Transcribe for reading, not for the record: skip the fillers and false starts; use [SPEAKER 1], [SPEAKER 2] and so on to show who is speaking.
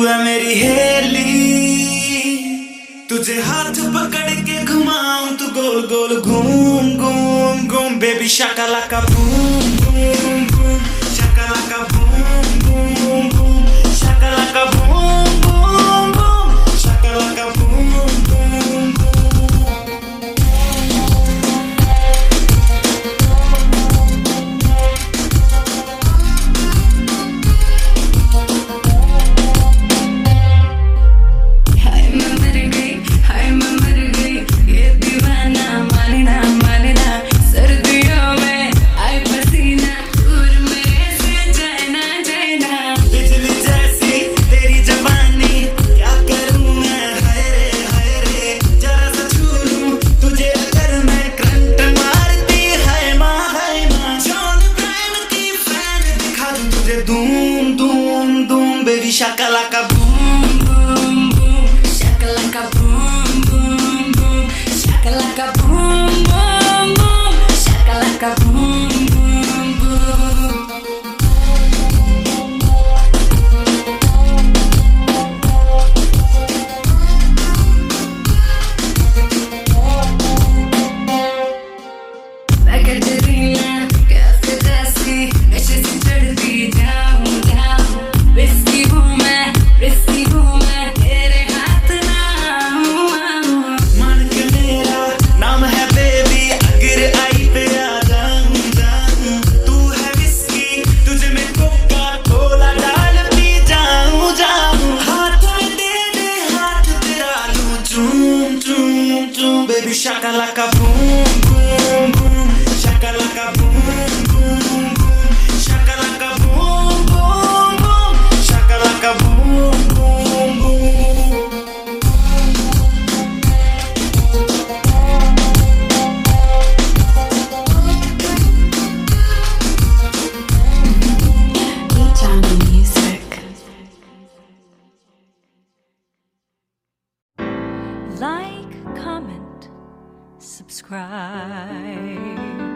[SPEAKER 1] है मेरी हेली, तुझे हाथ पकड़ के घुमाऊं तू गोल गोल घूम घूम घूम। Baby shakalaka boom boom boom, shakalaka boom boom boom, shakalaka boom boom boom, shakalaka boom boom boom. Doom, doom, doom, baby shakalaka boom, boom, boom, shakalaka boom, boom, boom, shakalaka boom, boom, boom, shakalaka boom, boom, boom. Baby shakalaka boom boom boom, shakalaka boom boom boom, shakalaka boom boom boom, shakalaka boom boom boom.
[SPEAKER 2] Beat on the music.
[SPEAKER 3] Like, comment, subscribe.